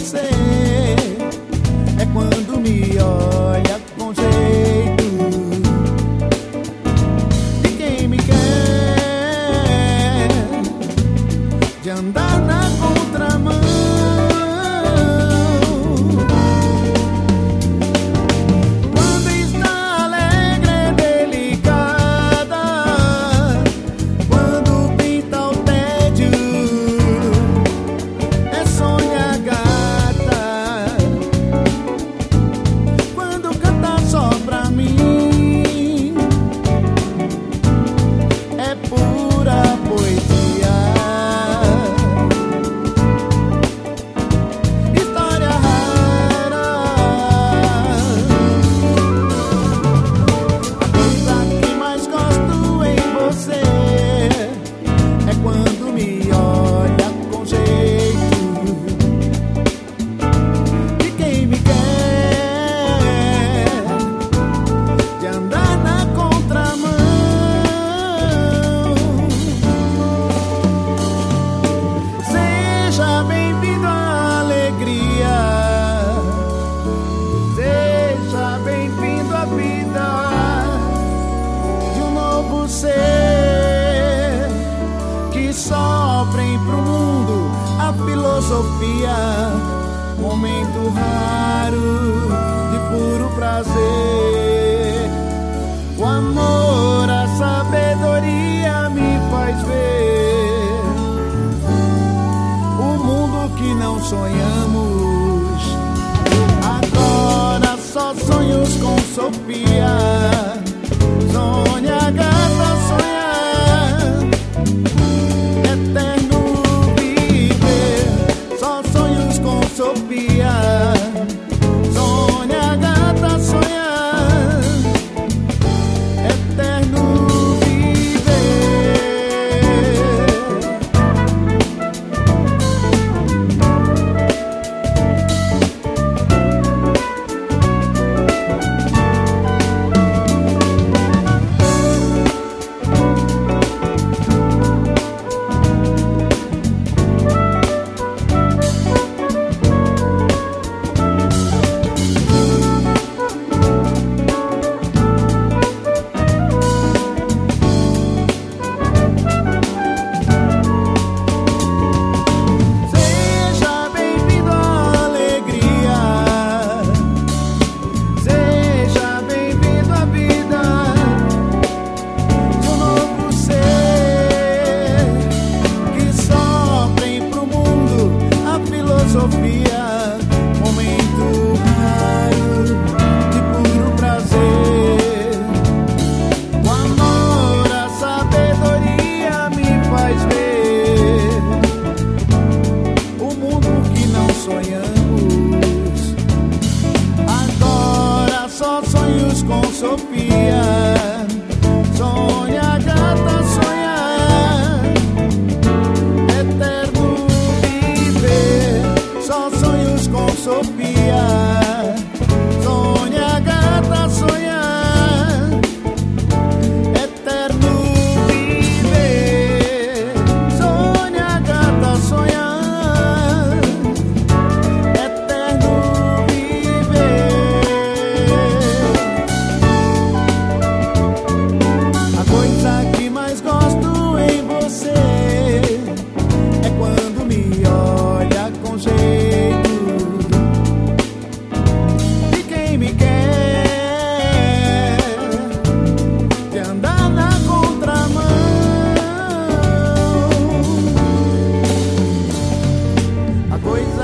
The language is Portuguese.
você é quando me olha com jeito de quem me quer, de andar na contramão. Quando está alegre, delicada, quando pinta o tédio, é sonha gata. Quando canta só pra mim, é pura poesia. História rara. A coisa que mais gosto em você é quando me olha com jeito de quem me quer, de andar na contramão. Seja bem-vindo à alegria, seja bem-vindo à vida de um novo ser que soprem pro mundo a filosofia, momento raro de puro prazer. O amor, a sabedoria me faz ver o mundo que não sonhamos. Agora só sonhos com Sofia. Sonha, gata, sonha, eterno viver. Só sonhos com Sofia. Sonha, gata, sonha, eterno viver. Seja bem-vindo à alegria, seja bem-vindo à vida de um novo ser que soprem pro mundo a filosofia, momento raro de puro prazer. O amor, a sabedoria me faz ver o mundo que não sonhamos. Agora só sonhos com Sofia. Sonha, gata, sonha, eterno viver. Só sonhos com Sofia. Sonha, gata, sonha, eterno viver. Sonha, gata, sonha, eterno viver. A coisa que mais gosto em você é quando me olha com jeito de quem me quer, de andar na contramão. A coisa